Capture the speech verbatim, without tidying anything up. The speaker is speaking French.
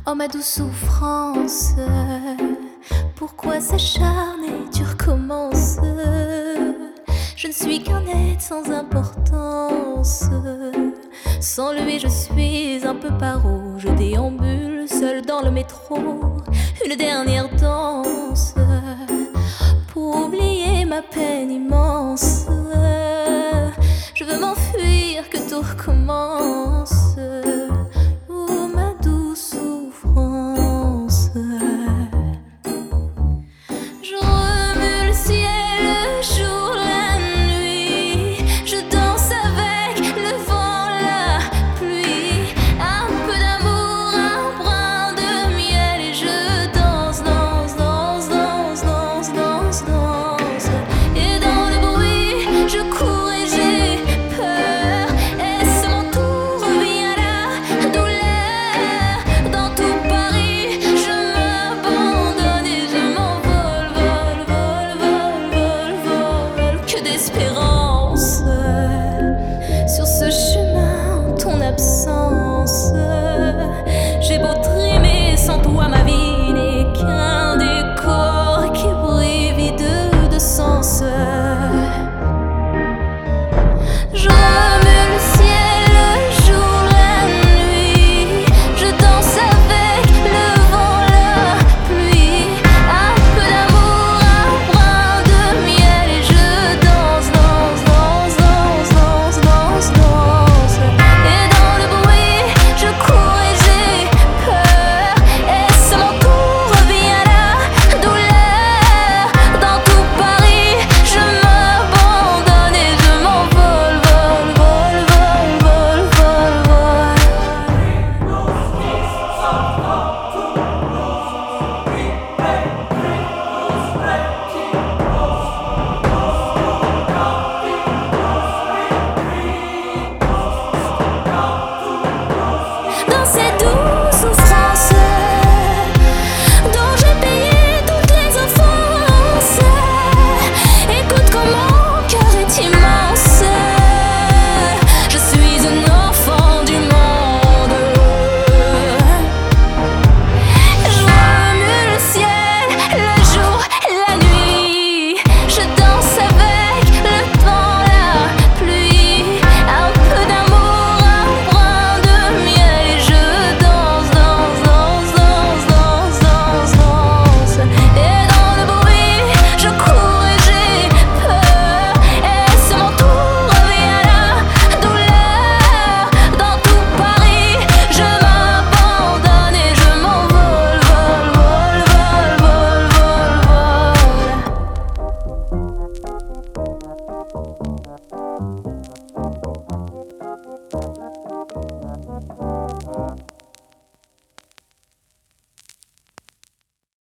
Oh ma douce souffrance, pourquoi s'acharner, tu recommences. Je ne suis qu'un être sans importance. Sans lui je suis un peu paro. Je déambule seul dans le métro, une dernière danse pour oublier ma peine immense. Je veux m'enfuir, que tout recommence.